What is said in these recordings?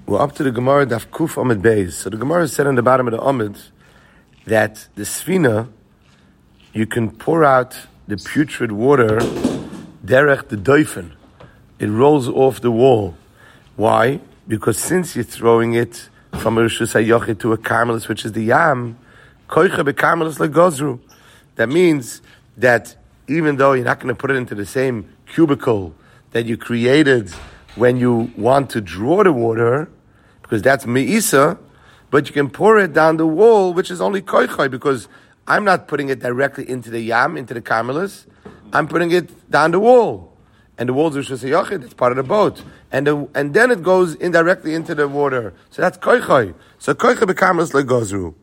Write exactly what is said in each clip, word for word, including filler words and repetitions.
We're up to the Gemara Daf Kuf Amid Beis. So the Gemara said on the bottom of the Amid that the Sfina, you can pour out the putrid water derech the doifen. It rolls off the wall. Why? Because since you're throwing it from a Rishus HaYochid to a Carmelis, which is the Yam, koicha bekarmelis legozru. That means that even though you're not going to put it into the same cubicle that you created when you want to draw the water, because that's me'isa, but you can pour it down the wall, which is only koichai, because I'm not putting it directly into the Yam, into the Carmelis. I'm putting it down the wall. And the wall's Rishus HaYochid, it's part of the boat. And the, and then it goes indirectly into the water. So that's koichai. So koichai bekarmelis legozru.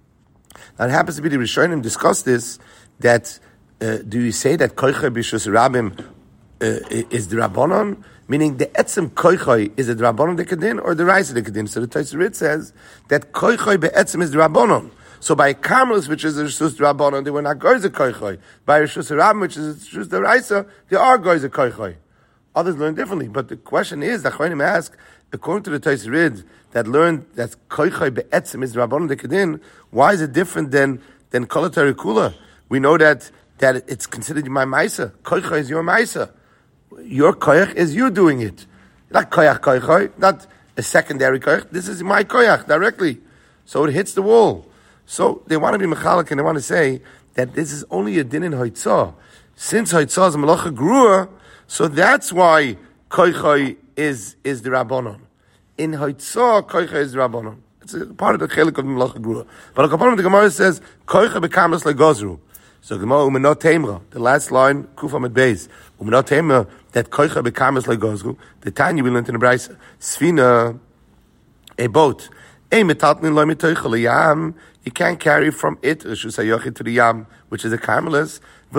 Now it happens to be the Rishonim discuss this, that uh, do you say that koichai b'shus rabim uh, is the Rabbanon? Meaning the etzem koichai is it the Rabbanon de Kedin or the Raisa de Kedin? So the Tosfos says that koichai be'etzem is the Rabbanon. So by Carmelis, which is the Rishus Rabbanon, they were not goyze koichai. By Rishus Rabim, which is Rishus the Raisa, they are goyze koichai. Others learn differently, but the question is, the Chayim ask, according to the Tosfos that learned that koichai be'etzem is the Rabbanon de Kedin, why is it different than than kolatari kula? We know that that it's considered my maisa. Koichai is your maisa. Your koyach is you doing it. Not koyach koichai, not a secondary koyach. This is my koyach directly. So it hits the wall. So they want to be mechalik and they want to say that this is only a din in hoitzah. Since hoitzah is a malacha grua, so that's why koichai is is the rabbanon. In hoitzah, koichai is the rabbanon. It's a part of the chelik of the malacha grua. But the Kappanim, the Gemara says koichai bekarmelis legozru. So Gemara umenot teimra, the last line kufa mit beis umenot teimra that koichai bekarmelis legozru. The tanya we learned in the Brisa sfina, a boat. You can't carry from it Rishus HaYochid to the Yam, which is a Carmelis,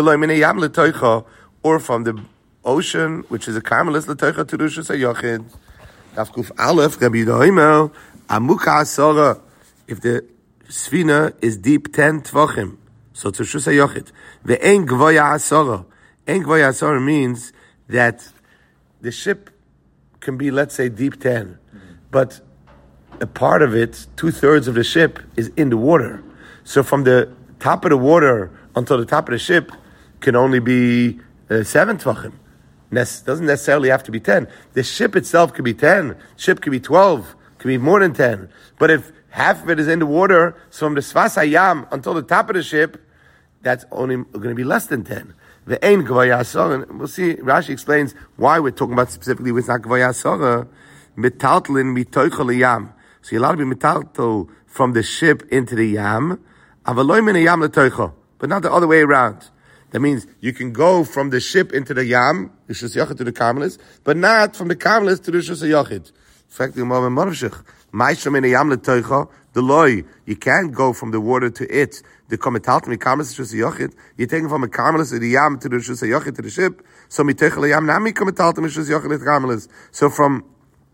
or from the ocean, which is a Carmelis, to Rishus HaYochid. Dafkuf Aleph, Rabbi Yehuda, Amuka Asora, if the Sfina is deep ten Tvachim, so it's Rishus HaYochid. Ve'en Gvoya Asora. En Gvoya Asora means that the ship can be, let's say, deep ten, but a part of it, two-thirds of the ship, is in the water. So from the top of the water until the top of the ship can only be uh, seven tvachim. Nes- doesn't necessarily have to be ten. The ship itself could be ten. Ship could be twelve. Could be more than ten. But if half of it is in the water, so from the Sfas Hayam until the top of the ship, that's only going to be less than ten. The Ein Gvaya Asara, we'll see, Rashi explains why we're talking about specifically with not Gvaya Asara, Metaltlin mitoichel yam. So you're allowed to be metalto from the ship into the yam, avaloy min yam letoicho, but not the other way around. That means you can go from the ship into the yam, Rishus HaYochid to the Carmelis, but not from the Carmelis to the Rishus HaYochid. In fact, the Gemara Morshich, ma'ishra min yam letoicho, the loy, you can't go from the water to it. The kometalto mi Carmelis to Rishus HaYochid, you're taking from the Carmelis to the yam to the Rishus HaYochid to the ship. So mitoichel yam nami kometalto mi Rishus HaYochid to the Carmelis. So from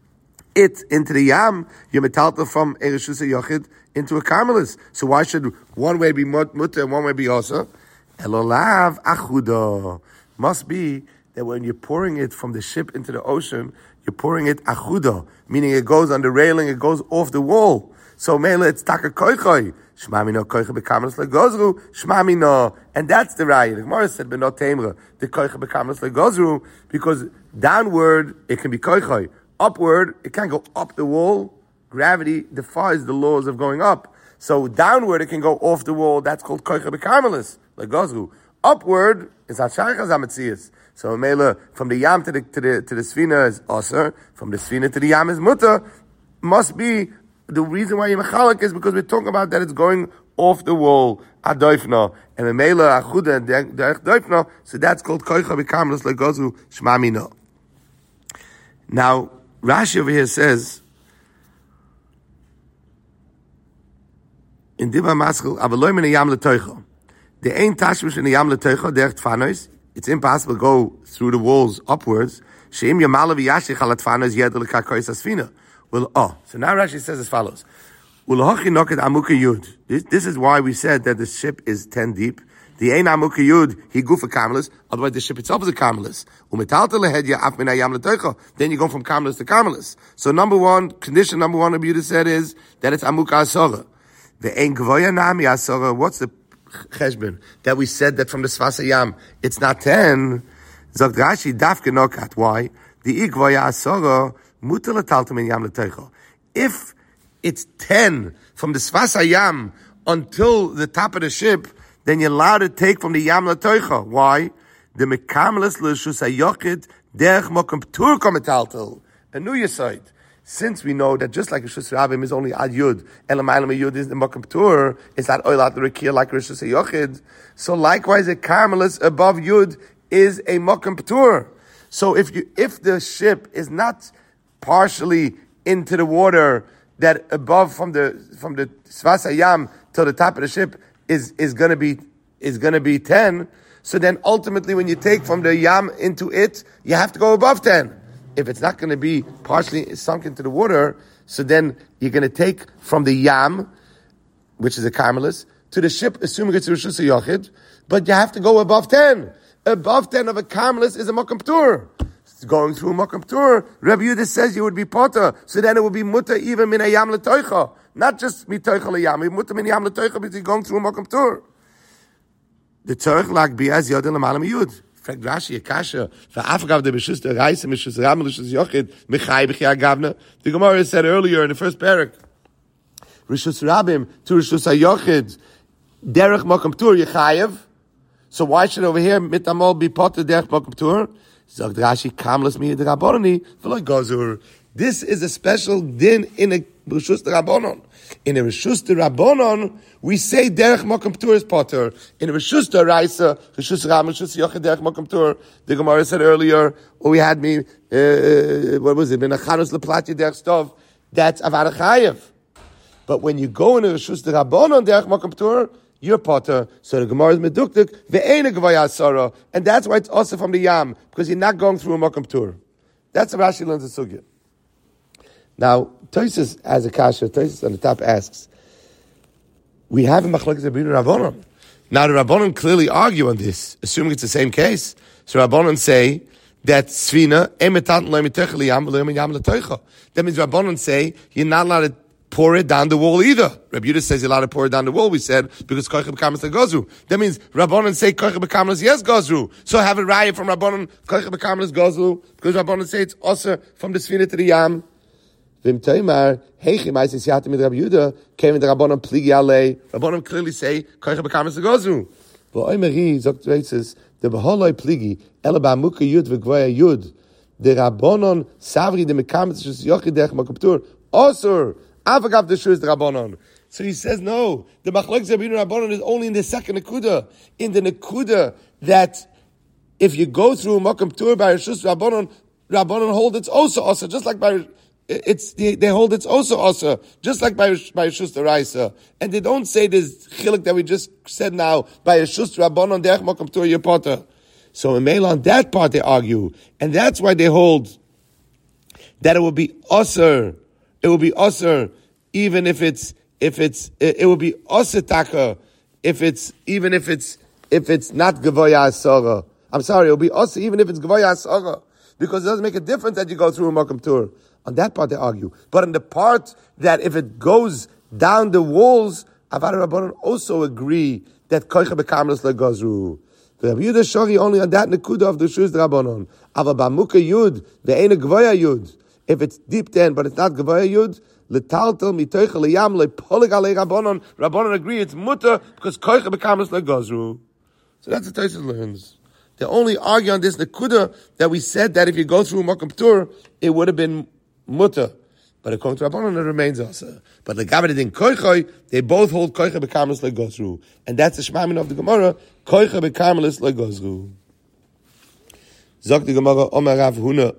it into the yam, you're metalta from a Rishus HaYochid into a Carmelis. So why should one way be mutter and one way be also? Elolav achuda. Must be that when you're pouring it from the ship into the ocean, you're pouring it achuda, meaning it goes on the railing, it goes off the wall. So mele it's taka koichoi. Shmamino koicha bekarmelis legozru. Shmamino, and that's the raya. The Gemara said benot teimra the koicha bekarmelis legozru, because downward it can be koichoi. Upward, it can't go up the wall. Gravity defies the laws of going up. So downward, it can go off the wall. That's called koicha bekarmelis, like gozru. Upward is hashaychas hametzias. So mele from the yam to the to the to the sfina is aser. From the sfina to the yam is mutter. Must be the reason why you're mechalik is because we're talking about that it's going off the wall adoifna and the mele achuda derech doifna. So that's called koicha bekarmelis, like gozru shmamino. Now Rashi over here says, in Diva Maskell, Avaloy min yam letoicho. The ain't tashmish in the yam letoicho derech tfanos. It's impossible to go through the walls upwards. Sheim yamala v'yashich al tfanos yedel kakois asfina. Well, oh, so now Rashi says as follows: Ulohachi noket amuka yud. This this is why we said that the ship is ten deep. The ein amuka yud, he gufa kamelis, otherwise the ship itself is a kamelis. Umetalta lehedya af min hayam letoicha. Then you go from kamelis to kamelis. So number one, condition number one, Rabbi Yehuda said is that it's amuka asora. The ein gvoya nami asora, what's the cheshbon? That we said that from the Sfas Hayam, it's not ten. Zog Rashi, dafke nokat. Why? The igvoya asora, mutar letalta min yam letoicha. If it's ten from the Sfas Hayam until the top of the ship, then you're allowed to take from the Yam Latoicha. Why? The Mekamelis L'Shus HaYochid Derech Mokum P'tur Kometaltel. A new Yesod. Since we know that just like Rishus Rabim is only Ad Yud, Elamaylam Yud is the Mokum P'tur, is not Oilat L'Rekia like Rishus HaYochid. So likewise, a Carmelis above Yud is a Mokum P'tur. So if you, if the ship is not partially into the water, that above from the, from the Sfas Hayam till the top of the ship, is is going to be is going to be ten. So then ultimately when you take from the yam into it, you have to go above ten. If it's not going to be partially sunk into the water, so then you're going to take from the yam, which is a carmelis, to the ship, assuming it's Rishus HaYochid, but you have to go above ten. Above ten of a carmelis is a Mokum P'tur. Going through a Mokum P'tur, Rabbi Yehuda says you would be potter, so then it would be mutter even min a yam l'toicha. Not just mitoicha liyam, mutter min yam l'toicha because you're going through a Mokum P'tur. The tzorich lag biaz yodin l'malam yud. Frag Rashi Akasha for Afgav the b'shus the reise b'shus ram b'shus yochid mechai b'chia gavna. The Gemara said earlier in the first parak, Rishus Rabim to Rishus HaYochid derech Mokum P'tur yechayev. So why should over here mitamol be potter derech Mokum P'tur? Zog Rashi kamlas mi d'Rabbanoni v'lo gozur. This is a special din in a Rishus Rabbanon. In a Rishus Rabbanon, we say derech Mokum P'tur is potter. In a Rishus Raisa, Rishus Ram, Rishus Yochid derech Mokum P'tur. The Gemara said earlier, or we had me, uh, what was it? Benachanus leplatya derech stov. That's Avad Chayev. But when you go in a Rishus Rabbanon derech Mokum P'tur, you're potter. So the Gemara is meduktik ve'ena gvaya asara, and that's why it's also from the yam, because you're not going through a Mokum P'tur. That's how Rashi learns the sugya. Now, Tosfos has a kasha. Tosfos on the top asks, we have a machlokes Rabbeinu Rabbanon. Now, the Rabbanon clearly argue on this, assuming it's the same case. So Rabbanon say that Svina emetat le'mitechel yam le'yam l'toicha. That means Rabbanon say you're not allowed to pour it down the wall either. Rabbi Yehuda says you're allowed to pour it down the wall, we said, because koicha b'kamas gozru. That means Rabbanon say koicha b'kamas yes gozru. So have a raya from Rabbanon koicha b'kamas gozru, because Rabbanon say it's also from the Svina to the yam. Vim Taimar, Heichim Isis Yatim with Rabbi Yehuda, came in the Rabbanon Pligi Alei. Rabbanon clearly say, Koicha b'kamas gozru. But Oimeri, Zok Treitzes, the Beholoi Pligi, Ela ba'amuka yud v'gvoya yud, the Rabbanon Savri, the Mekamas Shus Yochid derech Mokum P'tur, Osur, Avagav the Shus the Rabbanon. So he says, no, the Machlokes Rabbeinu Rabbanon is only in the second Nekuda, in the Nekuda that if you go through Mokum P'tur by Shus Rabbanon, Rabbanon hold it's also also, just like by It's they, they hold it's also also just like by by Rishus Raisa, and they don't say this chiluk that we just said now by Rishus Rabbanon derech Mokum P'tur your potter. So in Meil on that part they argue, and that's why they hold that it will be usher. It will be usher even if it's if it's it, it will be usher taka if it's even if it's if it's not gavoya asara. I'm sorry, it will be usher even if it's gavoya asara, because it doesn't make a difference that you go through a Mokum P'tur. On that part they argue. But in the part that if it goes down the walls, Avad Rabbanon also agree that Koicha b'kamelis legozru. The Rabbi Yehuda Shori only on that nekuda of the Shus Rabbanon. Ava b'amuka yud, ve'ena gvoya yud. If it's deep ten, but it's not gvoya yud, letaltel mitoicha leyam lepolig alei Rabbanon. Rabbanon agree it's mutter because Koicha b'kamelis legozru. So that's what Tosfos learns. They only argue on this nekuda that we said that if you go through Mokum P'tur, it would have been mutter, but according to Rabbanon it remains also. But the Gavadid in Koichoi, they both hold Koicha b'kamelis legozru, and that's the shmamin of the Gemara. Koicha b'kamelis legozru. Zok the Gemara Omer Rav Huna.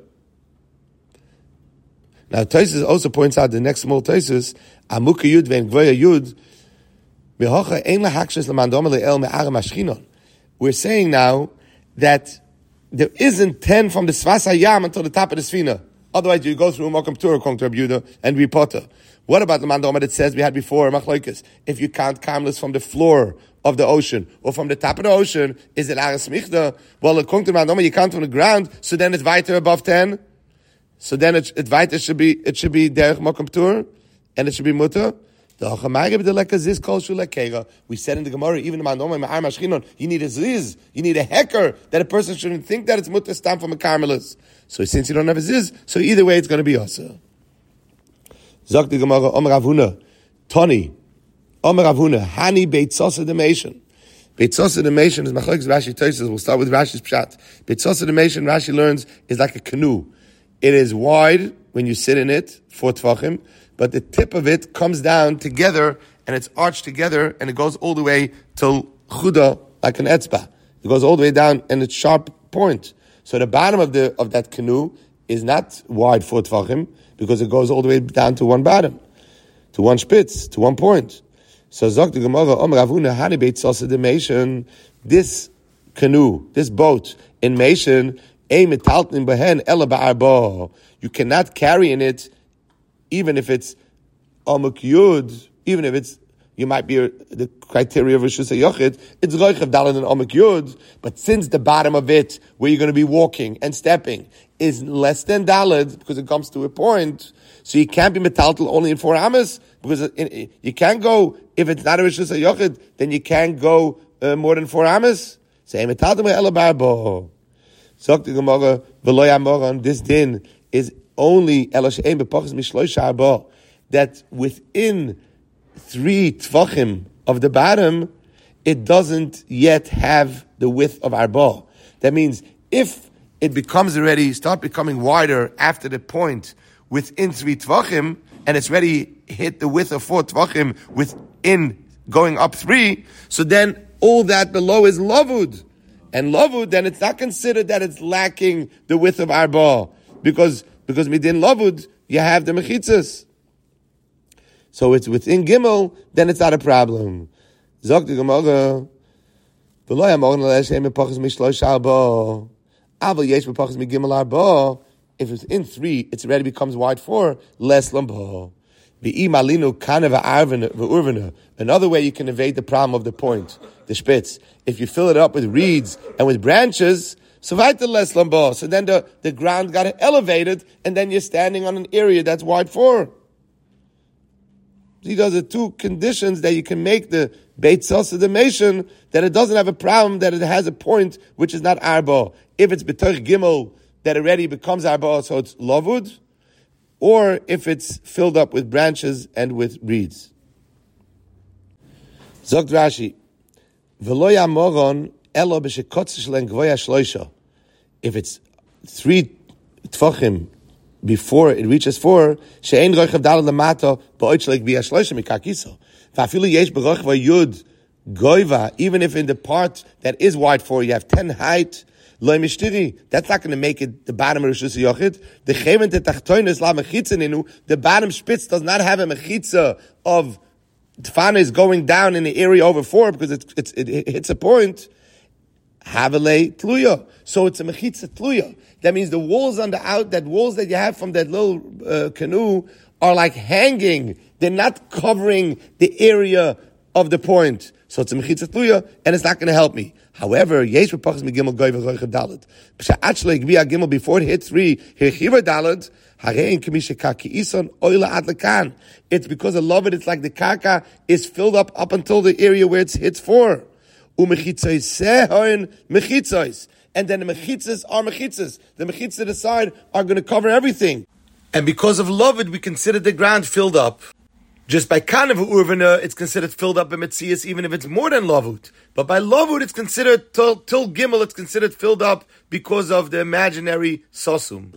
Now Tosfos also points out the next small Tosfos Amuka Yud ve'en Gvoya Yud behocha ein lahakshis lemandom le'el me'aram ashchinon. We're saying now that there isn't ten from the Sfas Hayam until the top of the Sfina. Otherwise, you go through a Mokum Tur, according to Rabbi Yehuda, and we potter. What about the Mandoma that says we had before, Machlokes? If you count Kamlis from the floor of the ocean, or from the top of the ocean, is it Aras Michda? Well, according to Mandoma, you count from the ground, so then it's weiter above ten. So then it, it weiter should be, it should be Derech Mokum Tur, and it should be Mutter. We said in the Gemara, even in Mandoma, you need a ziz, you need a hecker, that a person shouldn't think that it's Mutter stam from a Carmelis. So since you don't have a ziz, so either way it's going to be Asa. Zok the Gemara, Omer Avuna, Tony, Omer Avuna, Hani Beitzos Edemation. Beitzos Edemation is Machlokes Rashi Tosfos. We'll start with Rashi's Pshat. Beitzos Edemation, Rashi learns, is like a canoe. It is wide when you sit in it, four tvachim, but the tip of it comes down together, and it's arched together, and it goes all the way till chuda, like an etzba. It goes all the way down, and it's sharp point. So the bottom of the of that canoe is not wide four tvachim, because it goes all the way down to one bottom, to one spitz, to one point. So Zok the Gemara, Omer Avuna, Hani Beitzos Edemation, this canoe, this boat in Mation, you cannot carry in it, even if it's Amuk Yud, even if it's, you might be the criteria of Rishus HaYochid, it's Roichev Dalet and Amuk Yud, but since the bottom of it, where you're going to be walking and stepping, is less than Dalet, because it comes to a point, so you can't be metaltal only in four amas, because it, you can't go, if it's not a Rishus HaYochid, then you can't go uh, more than four amas. Say, metaltal me'ela barbo. Zok the Gemara, v'lo yamoron, this din is only elosheim b'pachas mishloisha arba, that within three tvachim of the bottom, it doesn't yet have the width of arba. That means if it becomes already, start becoming wider after the point within three tvachim, and it's already hit the width of four tvachim within going up three, so then all that below is lavud. And lavud, then it's not considered that it's lacking the width of arba, because because midin lavud you have the mechitzas. So it's within gimel, then it's not a problem. Zok the Gemara, v'lo yamoron l'shem b'pachas mishlosh arba, aval yesh b'pachas migimel arba. If it's in three, it already becomes wide four, less lamba. Another way you can evade the problem of the point, the spitz. If you fill it up with reeds and with branches, so weiter less lamba. So then the, the ground got elevated, and then you're standing on an area that's wide four. These are the two conditions that you can make the beitzos edemation, that it doesn't have a problem, that it has a point which is not arba. If it's betoich gimel, that already becomes arba, so it's lavud, or if it's filled up with branches and with reeds. Zogt Rashi, v'lo yamoron elo b'shekotz shelen gvoya shloisha. If it's three tfachim before it reaches four, she'ein roichav dalad lamato ba'oit shleik b'ya shloisha mikakiso. V'afilu yesh b'roichav yud goiva, even if in the part that is wide four you have ten height, Loi mishtiri, that's not going to make it the bottom of Rishus HaYochid. The chemen tetachtoinus la mechitza ninu, the bottom spitz does not have a mechitza of tfana is going down in the area over four, because it's, it's, it, it hits a point. Havele tluya. So it's a mechitza tluya. That means the walls on the out, that walls that you have from that little uh, canoe are like hanging. They're not covering the area of the point. So it's a mechitza tluya, and it's not going to help me. However, yesh b'pachas migimel goy v'roichav dalad. B'sha'at shlo yigbi ha'gimel, before it hit three, hirchiva dalad, harein k'mishaka ki'ison oila ad lekan. It's because a love it, it's like the kaka is filled up up until the area where it hits four. U'mechitzois sehoin mechitzois. And then the mechitzas are mechitzas. The mechitzas to the side are going to cover everything. And because of loved, we consider the ground filled up. Just by Kanav Urvana, it's considered filled up by Metzias, even if it's more than Lavut. But by Lavut, it's considered, till, till Gimel, it's considered filled up because of the imaginary Sosum.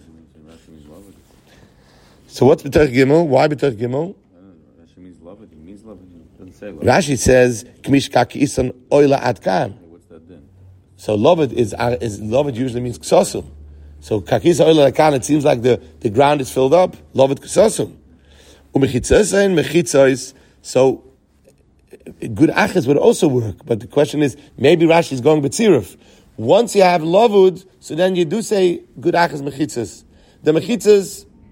So what's B'tach Gimel? Why B'tach Gimel? Rashi means Lavut. It means Lavut. It doesn't say Lavut. Rashi says, K'mish Kaki Isan Oila Atkan. What's that then? So Lavut is, is, Lavut usually means Ksosum. So Kaki Isan Oila Atkan, it seems like the, the ground is filled up. Lavut Ksosum. So good achas would also work, but the question is, maybe Rashi is going b'tziruf. Once you have lavud, so then you do say good achas mechitzas. The mechitzas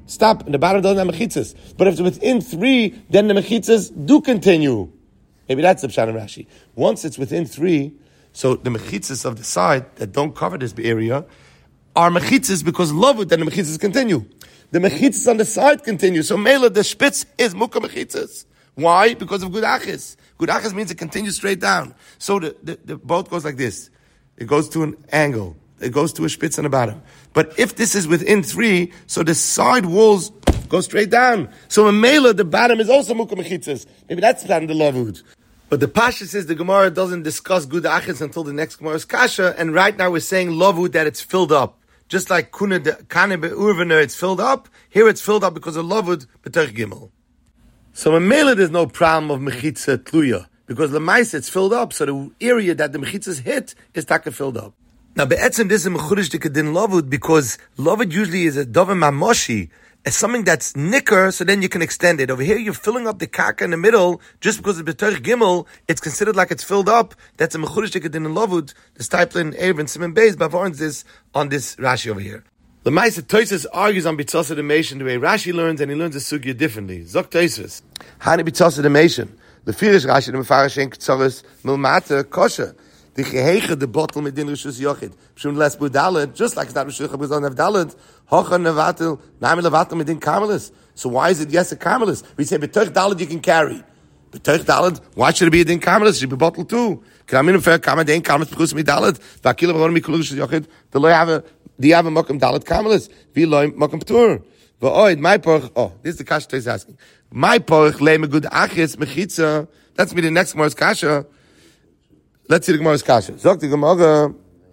stop, and the bottom doesn't have mechitzas. But if it's within three, then the mechitzas do continue. Maybe that's the Pshat in Rashi. Once it's within three, so the mechitzas of the side that don't cover this area are mechitzas because lavud, then the mechitzas continue. The mechitzas on the side continue. So mela, the spitz is mukha mechitzas. Why? Because of gudachis. Gudachis means it continues straight down. So the, the, the boat goes like this. It goes to an angle. It goes to a spitz on the bottom. But if this is within three, so the side walls go straight down. So in mela, the bottom is also mukha mechitzas. Maybe that's not in the lavud. But the Pasha says the Gemara doesn't discuss good achis until the next Gemara's kasha, and right now we're saying lavud that it's filled up. Just like kuna kane be'urvena, it's filled up. Here it's filled up because of lavud b'terch gimel. So in Mela there's no problem of mechitza tluya because the mice it's filled up. So the area that the mechitzas hit is taka filled up. Now be'etzem this is mechudesh dikadin lavud because lavud usually is a dove mamoshi. As something that's nicker, so then you can extend it. Over here, you're filling up the kaka in the middle, just because it's b'terch gimel, it's considered like it's filled up. That's a mechudesh dikadin in lavud. The Stipler, Erev, and Simon Beis, Bavarns this on this Rashi over here. The Ma'aser Tosfos argues on bitzos edemation the way Rashi learns, and he learns the sugya differently. Zok Tosfos, hani bitzos edemation. The firish Rashi the mefarish en ktzoros milmata kosher. The gehege the bottle mit din rishus yochid. Shun les budalet, just like that rishus yochid on dalet. Hocha nevatel, nami levatel mit din kamelis. So why is it yes a kamelis? We say b'toich dalet you can carry. B'toich dalet, why should it be a din kamelis? It should be bottle too. Kamin fer kamen din kamelis b'chus mit dalet. Vakil v'ron mi kulus yochid. The lo have a the have a mokum dalet kamelis. Vi lo mokum ptur. V'oid my porch. Oh, this is the kasha is asking. My porch le me good achis mechitza. That's me the next Gemara's kasha. Let's see the Gemara's kasha. Zok the Gemara.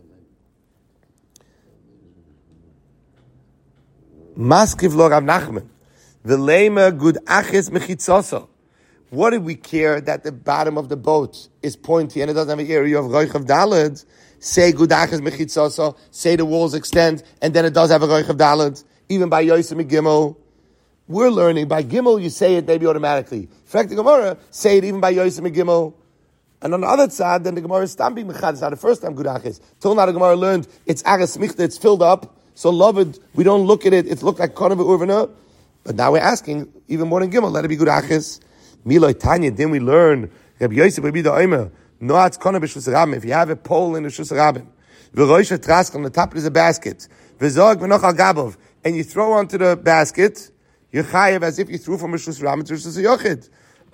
Maskiv lo Rav Nachman. V'leima good achis mechitzosa. What do we care that the bottom of the boat is pointy and it doesn't have an area of roich of dalad? Say good achis mechitzosa. Say the walls extend and then it does have a roich of dalad. Even by Yosem and Gimel. We're learning by Gimel you say it maybe automatically. Fact the Gemara say it even by Yosem and Gimel. And on the other side, then the Gemara is stamping mechad. It's not the first time good achis. Till now the Gemara learned it's agas michta, it's filled up. So loved, we don't look at it. It looked like konav urvana. But now we're asking even more than Gimel. Let it be good achis. Miloi Tanya. Then we learn Rabbi Yosef Rabbi the Omer. No, it's konav b'shus rabim. If you have a pole in the shus rabim, v'roisha trask on the top is a basket. V'zog v'noch al gabov, and you throw onto the basket, you're chayev as if you threw from a shus rabim to a shus yochid.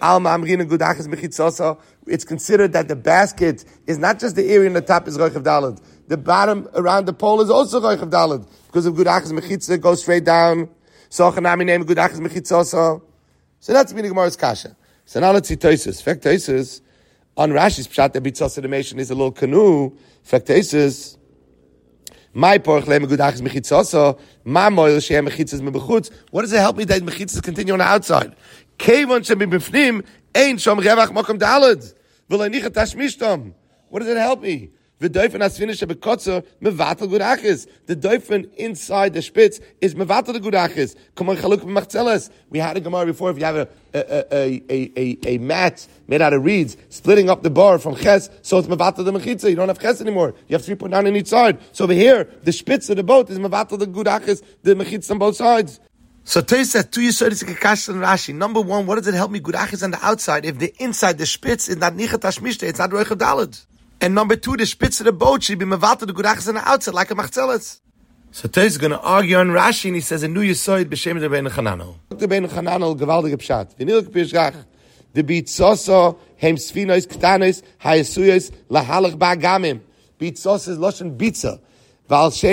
It's considered that the basket is not just the area in the top is roich of dalad. The bottom around the pole is also roich of dalad because of gudachas mechitza goes straight down. So chanami name gudachas mechitza. So that's meaning Gemara's kasha. So now let's see Tosfos. Fact Tosfos on Rashi's pshat the bitzos edemation is a little canoe. Fact Tosfos. My porch le megudachas mechitza. My moil she'em mechitzas mebechutz. What does it help me that mechitzas continue on the outside? Kevon shemi b'fnim ein shom revach mokum dalad v'lo nichat tashmishtom. What does it help me? The doifen asfinish shebekotzer mevatel gudachis. The doifen inside the spitz is mevatel the gudachis. Come on, chaluk b'machzeles. We had a gemara before. If you have a a, a a a a mat made out of reeds, splitting up the bar from ches, so it's mevatel the mechitza. You don't have ches anymore. You have three point nine on each side. So over here, the spitz of the boat is mevatel the gudachis, the mechitza on both sides. So Tosfos says two yisodis kakash and Rashi. Number one, what does it help me? Gudachis on the outside. If the inside the spitz is not nichat tashmishte, it's not roich of dalad. And number two, the spitz of the boat should be mevatel the gudachis on the outside like a machzeles. So Tosfos is going to argue on Rashi, and he says a new yisod b'shem the Rebbeinu Chananel. The Rebbeinu Chananel gewaldige pshat. V'nilk pirshach the bitzoso hem sfinos ktanos hayesuyos lahalach ba'gamim. Bitzos is loshen bitza. It's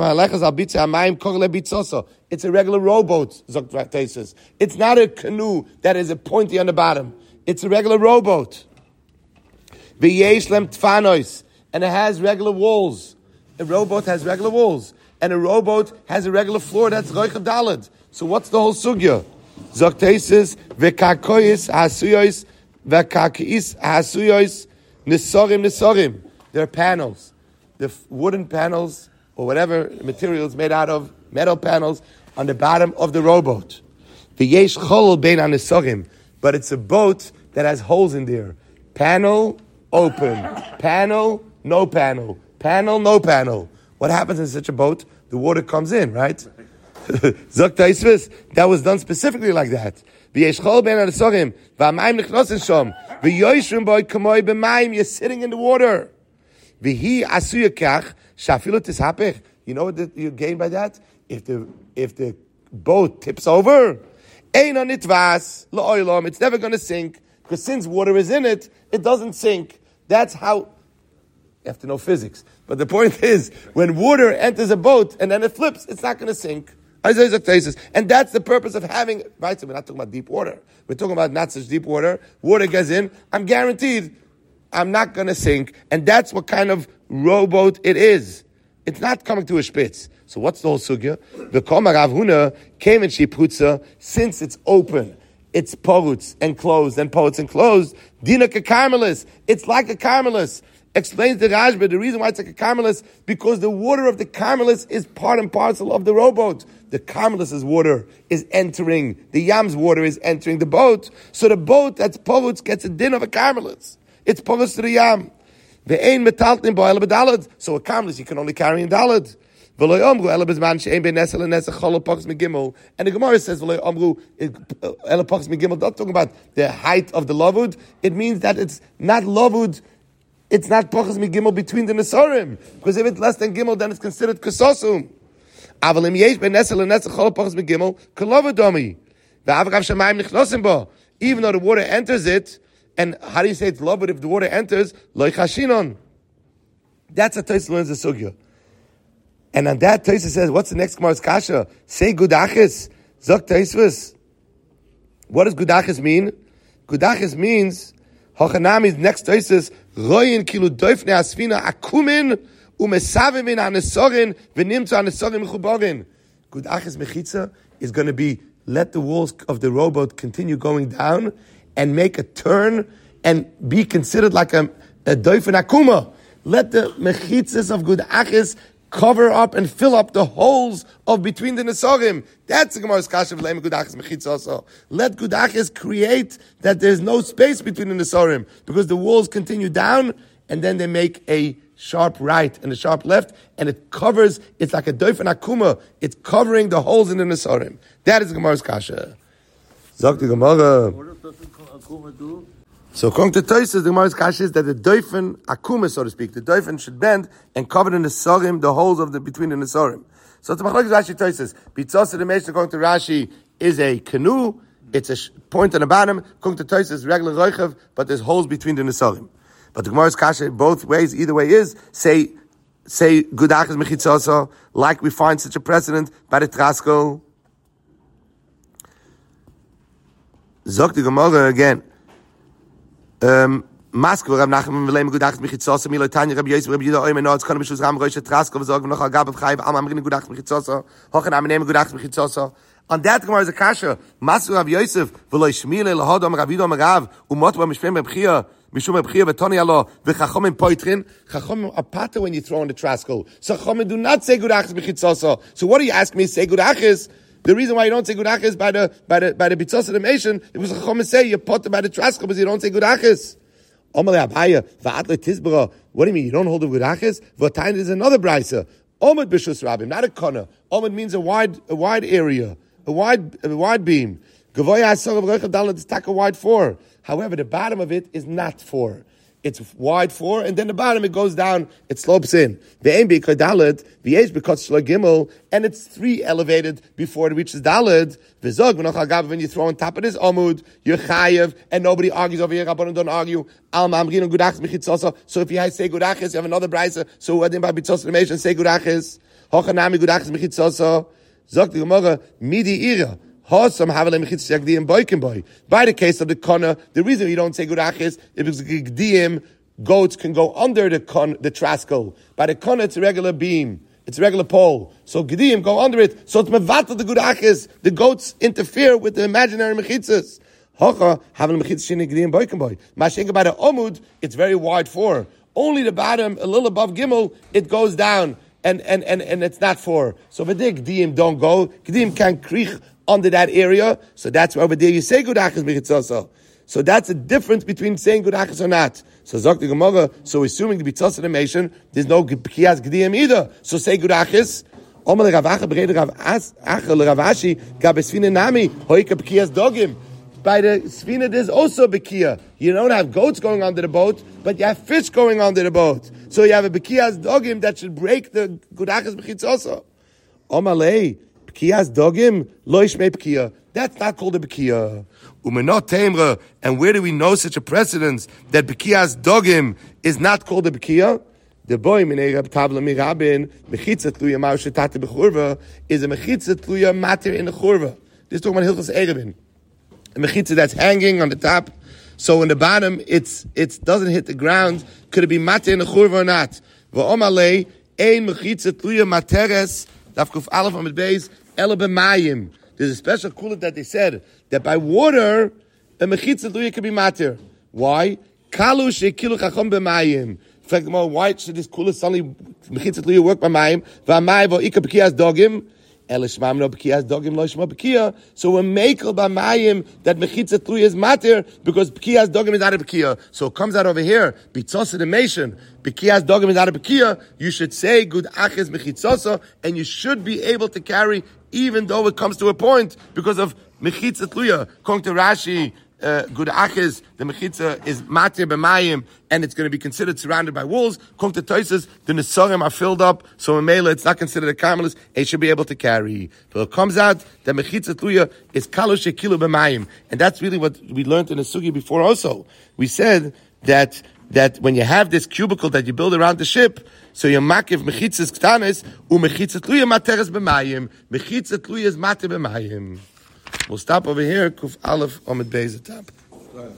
a regular rowboat, Zok Tosfos. It's not a canoe that is a pointy on the bottom. It's a regular rowboat. And it has regular walls. A rowboat has regular walls. And a rowboat has a regular floor that's roich of dalad. So what's the whole sugya? Zok Tosfos, v'kakoyis hasuyos, v'kakoyis hasuyos, nisorim nisorim. There are panels. The wooden panels, or whatever materials made out of metal panels on the bottom of the rowboat. V'yesh cholol bein hanesorim, but it's a boat that has holes in there. Panel, open. Panel, no panel. Panel, no panel. What happens in such a boat? The water comes in, right? Zok Taisvis, that was done specifically like that. V'yeshchol ben anesorim, v'amayim nechnosin shom, v'yoyshrim boi kamoi b'mayim, you're sitting in the water. V'hi asuya kach, shafilu tishapech. You know what the, you gain by that? If the if the boat tips over, ein on itvas, la'oilom, it's never going to sink, because since water is in it, it doesn't sink. That's how, you have to know physics. But the point is, when water enters a boat and then it flips, it's not going to sink. And that's the purpose of having, right? So we're not talking about deep water. We're talking about not such deep water. Water gets in. I'm guaranteed I'm not going to sink. And that's what kind of rowboat it is. It's not coming to a spitz. So what's the whole sugya? The Koma Rav Huna came in Shiputza, since it's open, it's porutz and closed and porutz and closed. Dina Karmelis. It's like a Karmelis. Explains the Rashba, the reason why it's like a Karmelis, because the water of the Karmelis is part and parcel of the rowboat. The Karmelis' water is entering, the Yam's water is entering the boat. So the boat that's porutz gets a din of a Karmelis. It's porutz to the Yam. Ve'ein metaltin bo ele b'dalad. So a Karmelis you can only carry in dalad. V'lo yomru ele b'zman she'ein ben nesel and nesel chol pochs megimel. And the Gemara says v'lo yomru ele pochs megimel. Not talking about the height of the lavud. It means that it's not lavud. It's not pochas megimel between the nesarim, because if it's less than gimel, then it's considered kasosum. Avalim yesh ben nesel and nesel chol pochas megimel kolovadomi. Ve'avrav shamayim nichnosim bo. Even though the water enters it, and how do you say it's lavud if the water enters? Lo chashinon. That's a Tosfos learns the sugya. And on that, Tosfos says, what's the next Gemara's kasha? Say gudachis. Zok Tosfos. What does gudachis mean? Gudachis means, Hochanami's next Tosfos, royin kilu doifne asfina akumin umesavim in anesorin v'nimtzu anesorin mechuborin. Gudachis mechitza is going to be, let the walls of the rowboat continue going down and make a turn and be considered like a, a doifne akuma. Let the mechitzas of gudachis cover up and fill up the holes of between the nesarim. That's the Gemara's kasha v'leim gudachis mechitza also. Let gudachis create that there's no space between the nesarim, because the walls continue down and then they make a sharp right and a sharp left, and it covers. It's like a doifan akuma. It's covering the holes in the nesarim. That is the Gemara's kasha. Zok the Gemara. What does akuma do? So according to Tosfos, the Gemara's kasha is that the doifen akuma, so to speak, the doifen should bend and cover in the nesarim, the holes of the between the nesarim. So it's machlokes Rashi Tosfos. Bitzos the Mesh, according to Rashi, is a canoe. It's a sh- point on the bottom. According to Tosfos, regular roichav, but there's holes between the nesarim. But the Gemara's kasha both ways, either way is say say gudachis mechitzasa, like we find such a precedent by the Trasko. Zok the Gemara again. Um, Mask Rav Nachman v'leim gudachis mechitzasa milo tanya Rabbi Yosef Rabbi Yehuda oimen no it's kana b'shus ram roish Trasko v'zog v'noch agab v'chayv am amrin gudachis mechitzasa hochen am neem gudachis mechitzasa. On that Gemara is a kasha. Mask Rav Yosef v'lo shmile lahadam Rav Yehuda Rav umot b'mishpem b'chia mishum b'chia v'toni alo v'chachomim poitrin. Chachomim are pata when you throw in the Trasko. So chachomim do not say gudachis mechitzasa. So what do you ask me? Say gudachis. The reason why you don't say gudachis by the by the by the bitzos of the nation, because the chachomim say you're potter by the Trasko, because you don't say gudachis. Omer Abaya va'atle tizbara. What do you mean? You don't hold the gudachis? V'tayin is another brisa. Omid b'shus rabim, not a corner. Omid means a wide a wide area, a wide a wide beam. Gavoya asor of roichav dalet is taka wide four. However, the bottom of it is not four. It's wide four, and then the bottom it goes down, it slopes in. Ve'em b'ikar dalet, v'yesh b'kotz shlo gimel, and it's three elevated before it reaches dalet. V'zog v'noch agav, when you throw on top of this omud, you're chayev, and nobody argues over here. Rabbanon don't argue. Al ma'amrin gudachis mechitzasa. So if you say gudachis, you have another brisa. So what in by bitzos nation say gudachis? Hochanami gudachis mechitzasa. Zog the Gemara midi ira. By the case of the kona, the reason you don't say gudachis is because gdiim, goats can go under the con, the trasko. By the kona, it's a regular beam. It's a regular pole. So gdiim go under it. So it's mevatel the gudachis. The goats interfere with the imaginary mechitzas. Hocha, having mechitzas shini gdiim boikim boy. Mashenga by the omud, it's very wide for. Only the bottom, a little above gimel, it goes down. And, and, and, and it's not for. So the gdiim don't go. Gdiim can krich under that area, so that's why over there you say gudachis mechitzasa. So that's a difference between saying gudachis or not. So Zok the Gemara, so assuming the bitzos of the nation, there's no b'kiyas gdiyim either. So say gudachis. Omer Rav Acha berede Rav Acha Rav Ashi gab Sfina nami hoike b'kiyas dogim. By the Sfina, there's also Bekiah. You don't have goats going under the boat, but you have fish going under the boat. So you have a Bekiyas dogim that should break the Gudachas Bechitz also. Omalei, Bekiyas dogim, lo yishmei Bekiyah. That's not called a Bekiyah. Umenot Teimra, and where do we know such a precedence that Bekiyas dogim is not called a Bekiyah? The boy minei Rab Tabla mirabin, Mechitza tluya ma'u shetate b'churva, is a Mechitza tluya matir in the churva. This is talking about Hilchos Erevin. A mechitza that's hanging on the top, so in the bottom it's it doesn't hit the ground. Could it be mate in the churva or not? V'omalei ein mechitza tluya materes dafkuf aleph amid beis ela b'mayim. There's a special kulat that they said that by water a mechitza tluya can be mater. Why? Kalu shekilu chacham b'mayim. In fact, why should this kulat suddenly mechitza tluya work by mayim? V'amayim v'ika b'kiyas dogim. So we're makel b'mayim that mechitza tluya is matir because b'kiyas dogim is out of b'kiyah. So it comes out over here. B'tzosa demation. B'kiyas dogim is out of b'kiyah. You should say good aches mechitzosa, and you should be able to carry even though it comes to a point because of mechitza tluya. According to Rashi, uh, good aches, the mechitza is matir b'mayim, and it's going to be considered surrounded by walls. According to Tosfos, the nesarim are filled up, so in Mela it's not considered a carmelist. It should be able to carry. So it comes out that mechitza tluya is kalu shekilu b'mayim, and that's really what we learned in the sugi before. Also, we said that that when you have this cubicle that you build around the ship, so you makiv mechitzas ktanes u mechitza tluya materes b'mayim. Mechitza tluya is matir b'mayim. We'll stop over here. Kuf Aleph Amid Beis at top.